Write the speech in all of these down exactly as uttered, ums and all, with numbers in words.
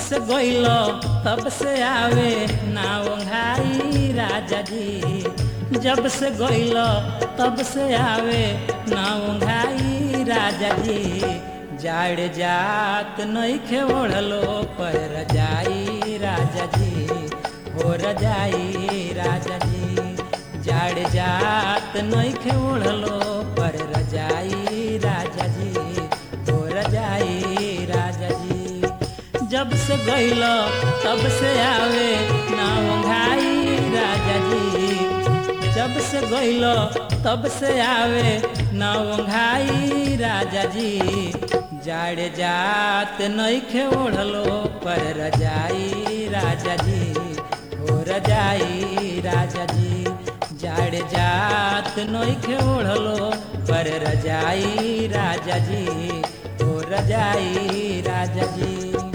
से गइलो तब से आवे ना ओंघाई राजा जी। जब से गइलो तब से आवे ना ओंघाई राजा जी। जाड़ जात नइखे ओढ़लो पर रजाई राजा जी हो रजाई राजा जी। जाड़ जात नइखे ओढ़लो पर रजाई राजा जी हो रजाई राजा जी। जब से गइलो तब से आवे ना ओंघाई राजा जी। जब से गइलो तब से आवे ना ओंघाई राजा जी। जाड़ जात नइखे ओढ़लो पर रजाई राजा जी हो रजाई राजा जी। जाड़ जात नइखे ओढ़लो पर रजाई राजा जी हो रजाई राजा जी।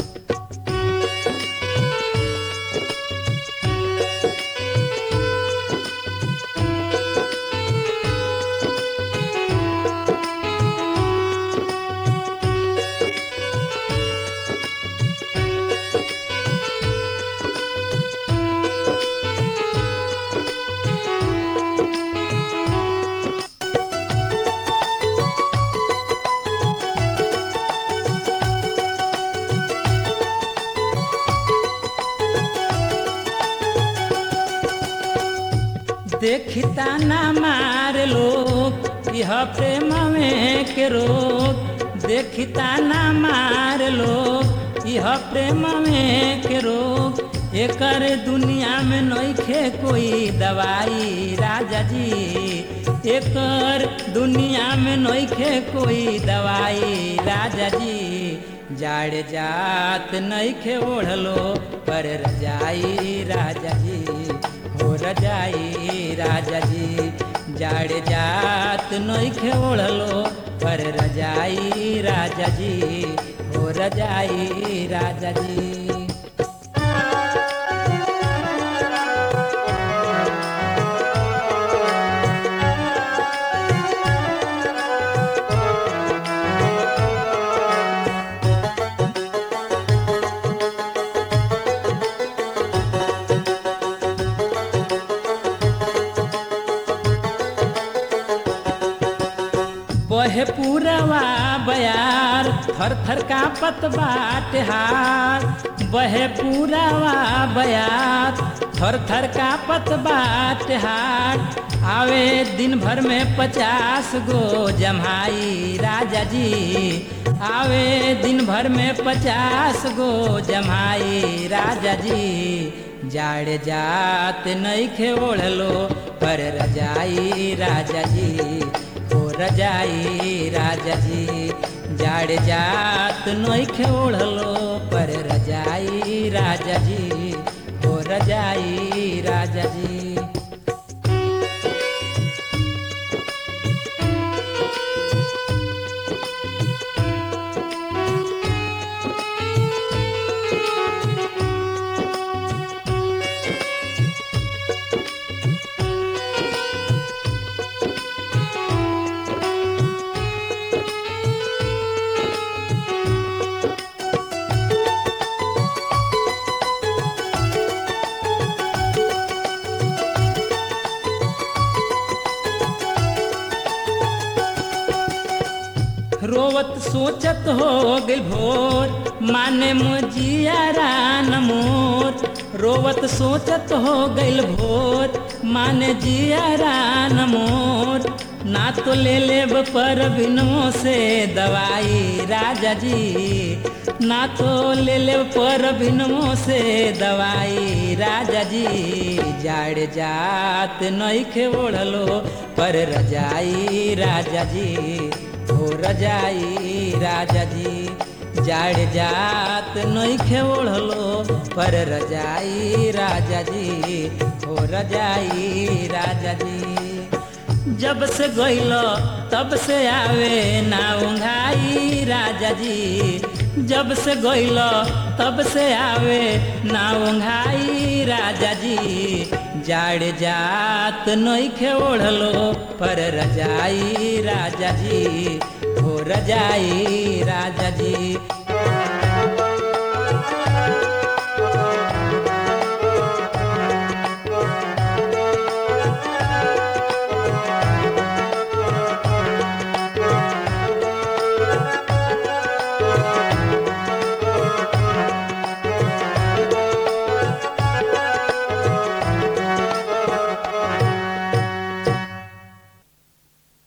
देखिता ना मार लोग यह प्रेम में के रोग। देखिता ना मार लोग यह प्रेम में के रोग। एकर दुनिया में नइखे कोई दवाई राजा जी। एकर दुनिया में नइखे कोई दवाई राजा जी। जाड़ जात नइखे ओढ़लो पर रजाई राजा जी हो रजाई राजा जी। जाड़ जात नइखे ओढ़लो पर रजाई राजा जी हो रजाई राजा जी। बहे पूरवा बयार थर थर का पतबाट हार। बहे पूरवा बयार थर थर का पतबाट हार। आवे दिन भर में पचास गो जम्हाई राजा जी। आवे दिन भर में पचास गो जम्हाई राजा जी। जाड़ जात नइखे ओढ़लो पर रजाई राजा जी हो रजाई राजा जी। जाड़ जात नइखे ओढ़लो पर रजाई राजा जी हो रजाई राजा जी। रोवत सोचत हो गइल भोर माने मुजिया रान मोर। रोवत सोचत हो गइल भोर माने जिया रान मोर। ना तो ले लेब पर बिनों से दवाई राजा जी। ना तो ले लेब पर बिनों से दवाई राजा जी। जाड़ जात नइखे ओढ़लो पर रजाई राजा जी हो रजाई राजा जी। जाड़ जात नइखे ओढ़लो पर रजाई राजा जी हो रजाई राजा जी। जब से गइलो तब से आवे ना ओंघाई राजा जी। जब से गइलो तब से आवे ना ओंघाई राजा जी। जाड़ जात नइखे ओढ़लो पर रजाई राजा जी हो रजाई राजा जी।